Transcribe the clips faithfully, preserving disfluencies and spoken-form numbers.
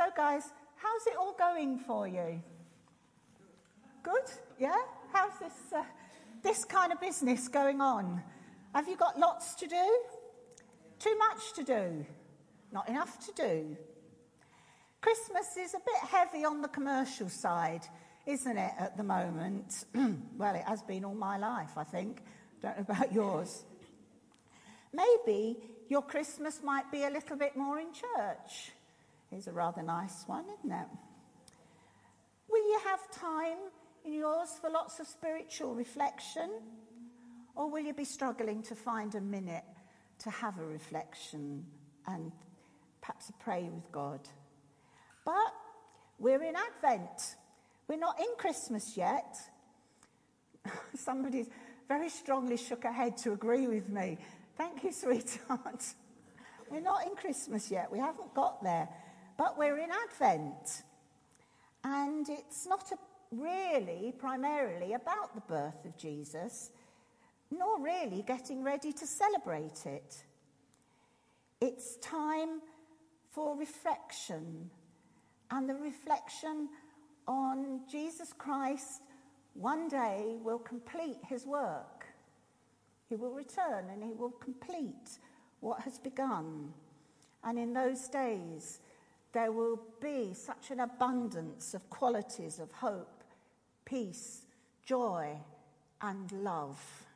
So guys, how's it all going for you? Good? Yeah? How's this uh, this kind of business going on? Have you got lots to do? Too much to do? Not enough to do? Christmas is a bit heavy on the commercial side, isn't it, at the moment? Well, it has been all my life, I think. Don't know about yours. Maybe your Christmas might be a little bit more in church. It's a rather nice one, isn't it? Will you have time in yours for lots of spiritual reflection? Or will you be struggling to find a minute to have a reflection and perhaps a pray with God? But we're in Advent. We're not in Christmas yet. Somebody very strongly shook her head to agree with me. Thank you, sweetheart. We're not in Christmas yet. We haven't got there. But we're in Advent. And it's not a, really, primarily, about the birth of Jesus, nor really getting ready to celebrate it. It's time for reflection, and the reflection on Jesus Christ one day will complete his work. He will return and he will complete what has begun. And in those days, there will be such an abundance of qualities of hope, peace, joy, and love.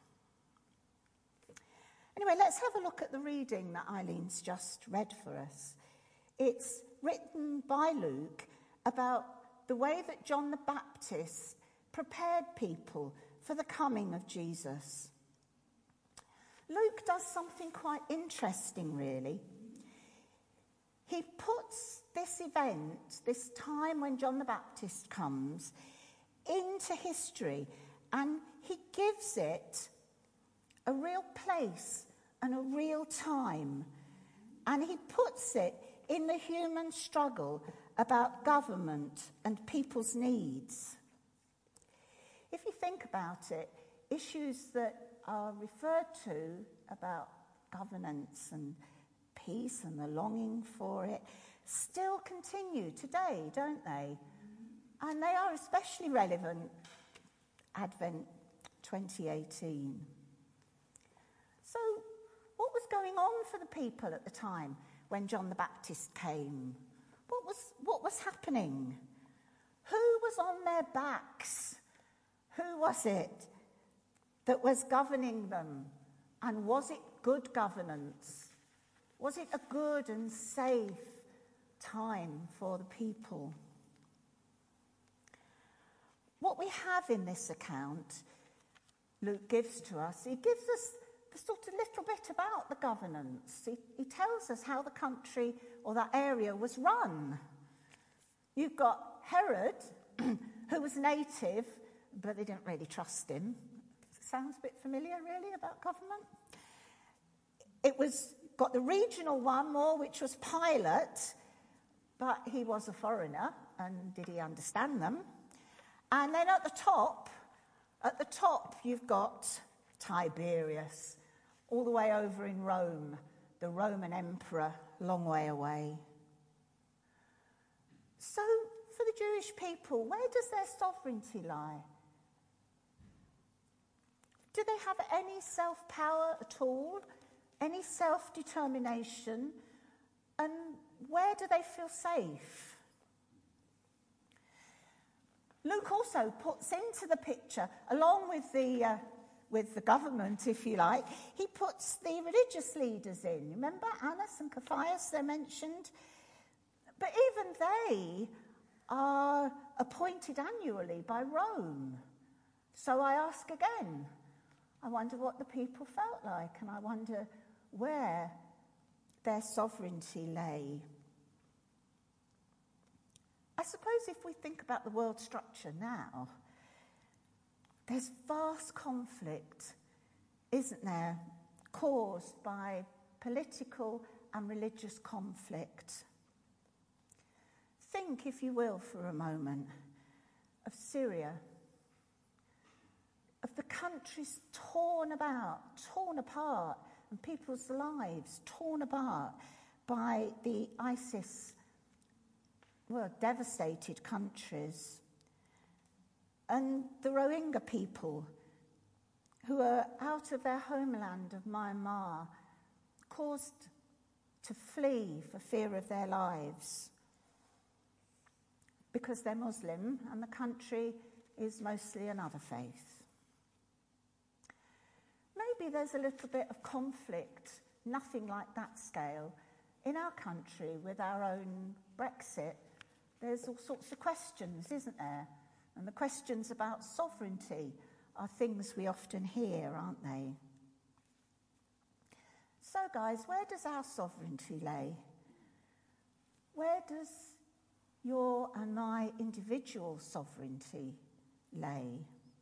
Anyway, let's have a look at the reading that Eileen's just read for us. It's written by Luke about the way that John the Baptist prepared people for the coming of Jesus. Luke does something quite interesting, really. He puts this event, this time when John the Baptist comes, into history, and he gives it a real place and a real time. And he puts it in the human struggle about government and people's needs. If you think about it, issues that are referred to about governance and peace and the longing for it still continue today, don't they? And they are especially relevant Advent twenty eighteen. So what was going on for the people at the time when John the Baptist came? What was, what was happening? Who was on their backs? Who was it that was governing them? And was it good governance? Was it a good and safe time for the people? What we have in this account, Luke gives to us, he gives us the sort of little bit about the governance. He, he tells us how the country or that area was run. You've got Herod, who was native, but they didn't really trust him. Sounds a bit familiar, really, about government. It was got the regional one more, which was Pilate, but he was a foreigner, and did he understand them? And then at the top, at the top, you've got Tiberius, all the way over in Rome, the Roman emperor, long way away. So, for the Jewish people, where does their sovereignty lie? Do they have any self-power at all? Any self-determination? And where do they feel safe? Luke also puts into the picture, along with the uh, with the government, if you like, he puts the religious leaders in. Remember Annas and Caiaphas, they're mentioned? But even they are appointed annually by Rome. So I ask again, I wonder what the people felt like, and I wonder where their sovereignty lay. I suppose if we think about the world structure now, there's vast conflict, isn't there, caused by political and religious conflict. Think, if you will, for a moment, of Syria, of the countries torn about, torn apart, and people's lives torn apart by the ISIS well, devastated countries. And the Rohingya people, who are out of their homeland of Myanmar, caused to flee for fear of their lives because they're Muslim and the country is mostly another faith. Maybe there's a little bit of conflict, nothing like that scale, in our country with our own Brexit. There's all sorts of questions, isn't there? And the questions about sovereignty are things we often hear, aren't they? So, guys, where does our sovereignty lay? Where does your and my individual sovereignty lay?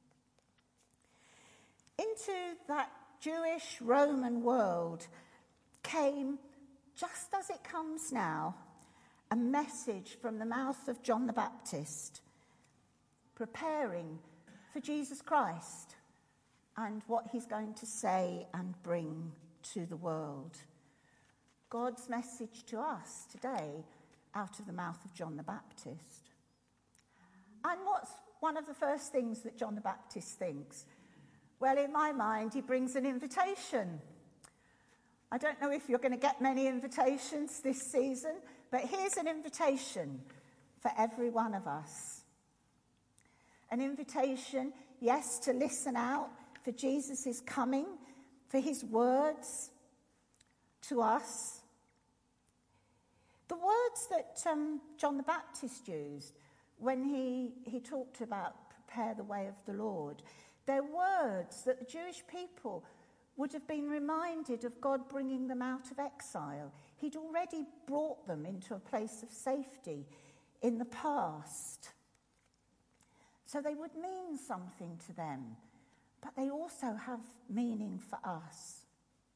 Into that Jewish Roman world came, just as it comes now, a message from the mouth of John the Baptist, preparing for Jesus Christ and what he's going to say and bring to the world. God's message to us today out of the mouth of John the Baptist. And what's one of the first things that John the Baptist thinks? Well, in my mind, he brings an invitation. I don't know if you're going to get many invitations this season, but here's an invitation for every one of us. An invitation, yes, to listen out for Jesus' coming, for his words to us. The words that um, John the Baptist used when he, he talked about prepare the way of the Lord, they're words that the Jewish people would have been reminded of God bringing them out of exile. He'd already brought them into a place of safety in the past. So they would mean something to them, but they also have meaning for us.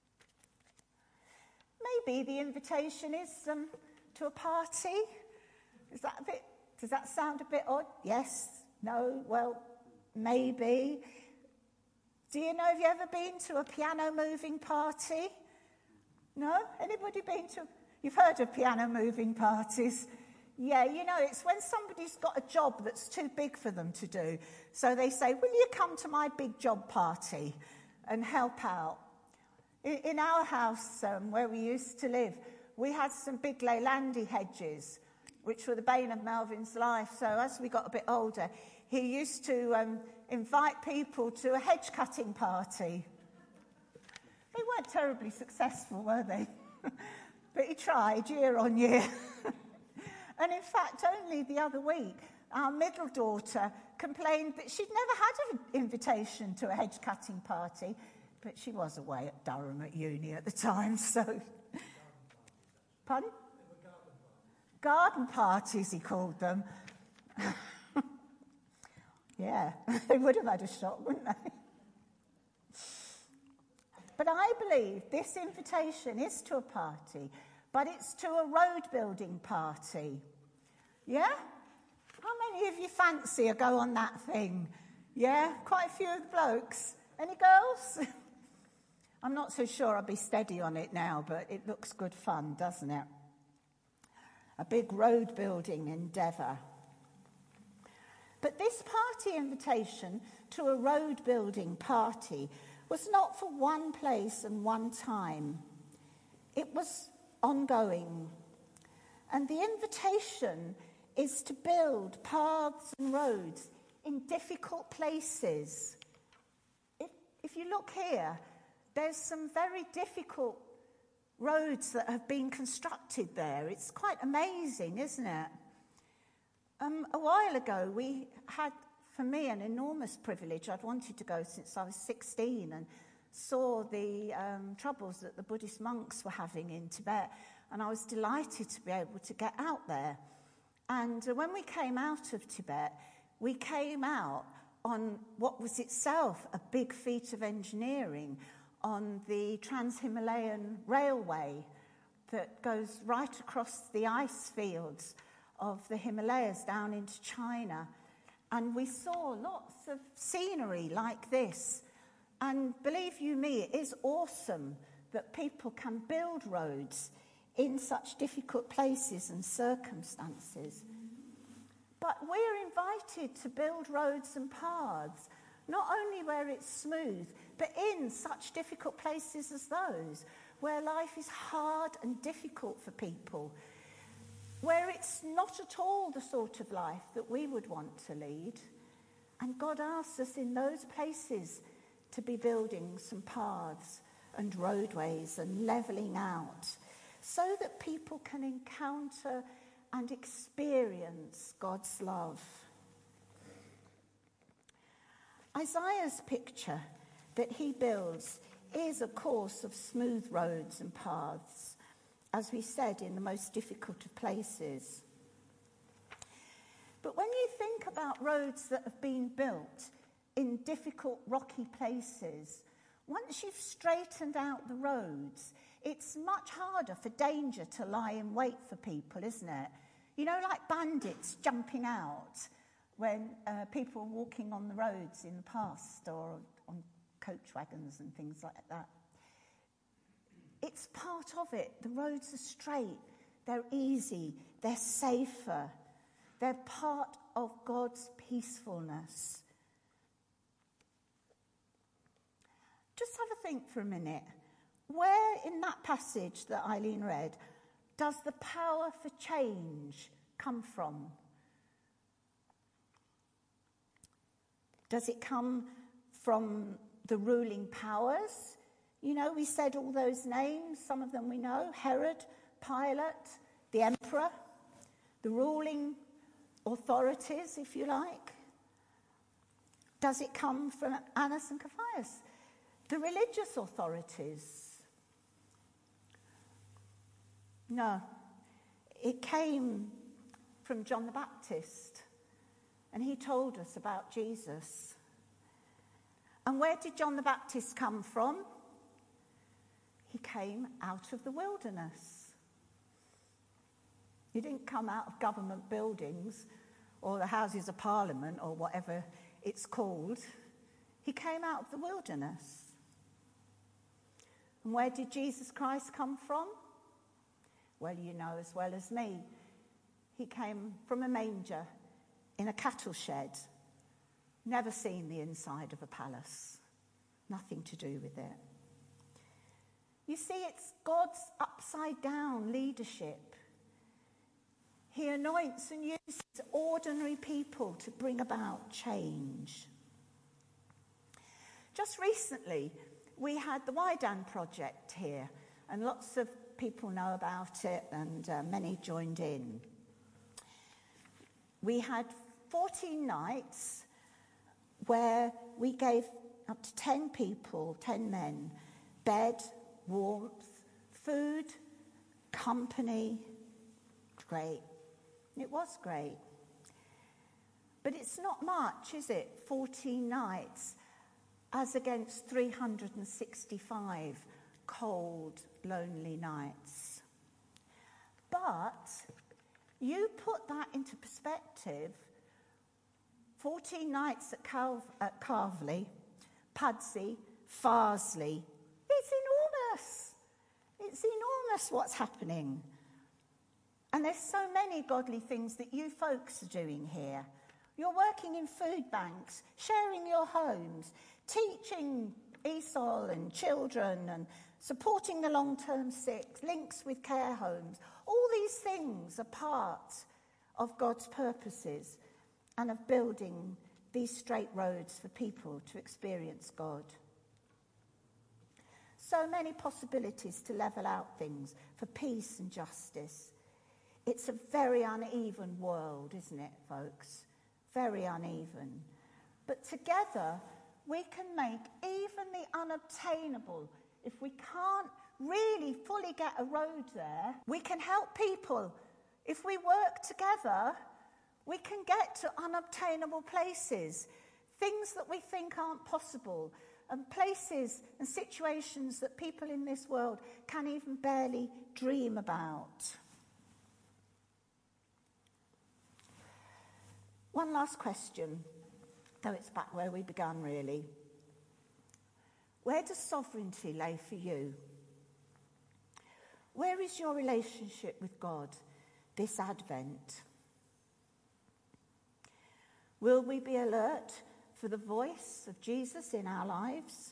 Maybe the invitation is um, to a party. Is that a bit, does that sound a bit odd? Yes, no, well, maybe. Do you know, have you ever been to a piano moving party? No? Anybody been to? You've heard of piano moving parties. Yeah, you know, it's when somebody's got a job that's too big for them to do. So they say, will you come to my big job party and help out? In, in our house, um, where we used to live, we had some big Leylandii hedges, which were the bane of Melvin's life. So as we got a bit older, he used to um, invite people to a hedge cutting party. They weren't terribly successful, were they? But he tried year on year. And in fact, only the other week, our middle daughter complained that she'd never had an invitation to a hedge cutting party, but she was away at Durham at uni at the time, so... Pardon? Garden parties, he called them. Yeah, they would have had a shot, wouldn't they? But I believe this invitation is to a party, but it's to a road building party. Yeah? How many of you fancy a go on that thing? Yeah? Quite a few of the blokes. Any girls? I'm not so sure I'll be steady on it now, but it looks good fun, doesn't it? A big road building endeavour. But this party invitation to a road building party was not for one place and one time. It was ongoing. And the invitation is to build paths and roads in difficult places. If, if you look here, there's some very difficult roads that have been constructed there. It's quite amazing, isn't it? Um, a while ago, we had, for me, an enormous privilege. I'd wanted to go since I was sixteen and saw the um, troubles that the Buddhist monks were having in Tibet, and I was delighted to be able to get out there. And uh, when we came out of Tibet, we came out on what was itself a big feat of engineering on the Trans-Himalayan Railway that goes right across the ice fields of the Himalayas down into China. And we saw lots of scenery like this. And believe you me, it is awesome that people can build roads in such difficult places and circumstances. But we're invited to build roads and paths, not only where it's smooth, but in such difficult places as those, where life is hard and difficult for people, where it's not at all the sort of life that we would want to lead. And God asks us in those places to be building some paths and roadways and levelling out, so that people can encounter and experience God's love. Isaiah's picture that he builds is a course of smooth roads and paths, as we said, in the most difficult of places. But when you think about roads that have been built in difficult rocky places, once you've straightened out the roads, it's much harder for danger to lie in wait for people, isn't it? You know, like bandits jumping out when uh, people are walking on the roads in the past, or on coach wagons and things like that. It's part of it. The roads are straight, they're easy, they're safer. They're part of God's peacefulness. Just have a think for a minute. Where in that passage that Eileen read does the power for change come from? Does it come from the ruling powers? You know, we said all those names, some of them we know: Herod, Pilate, the emperor, the ruling authorities, if you like. Does it come from Annas and Caiaphas, the religious authorities? No, it came from John the Baptist, and he told us about Jesus. And where did John the Baptist come from? He came out of the wilderness. He didn't come out of government buildings or the Houses of Parliament or whatever it's called. He came out of the wilderness. And where did Jesus Christ come from? Well, you know as well as me. He came from a manger in a cattle shed. Never seen the inside of a palace. Nothing to do with it. You see, it's God's upside-down leadership. He anoints and uses ordinary people to bring about change. Just recently, we had the Wydan project here, and lots of people know about it, and uh, many joined in. We had fourteen nights where we gave up to ten people, ten men, bed, warmth, food, company. Great. It was great. But it's not much, is it? fourteen nights as against three hundred sixty-five cold, lonely nights. But you put that into perspective, fourteen nights at, Cal- at Carvely, Pudsey, Farsley, it's enormous. It's enormous what's happening. And there's so many godly things that you folks are doing here. You're working in food banks, sharing your homes, teaching E S O L and children, and supporting the long-term sick, links with care homes. All these things are part of God's purposes and of building these straight roads for people to experience God. So many possibilities to level out things for peace and justice. It's a very uneven world, isn't it, folks? Very uneven. But together, we can make even the unobtainable. If we can't really fully get a road there, we can help people. If we work together, we can get to unobtainable places, things that we think aren't possible, and places and situations that people in this world can even barely dream about. One last question, though it's back where we began, really. Where does sovereignty lay for you? Where is your relationship with God this Advent? Will we be alert for the voice of Jesus in our lives?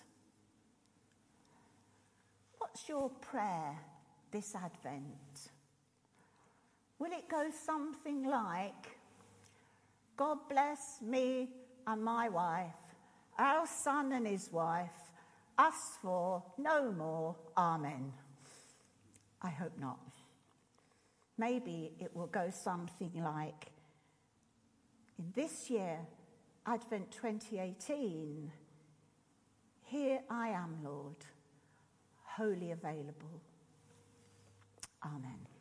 What's your prayer this Advent? Will it go something like, God bless me and my wife, our son and his wife, us four, no more, amen. I hope not. Maybe it will go something like, in this year, Advent twenty eighteen, here I am, Lord, wholly available. Amen.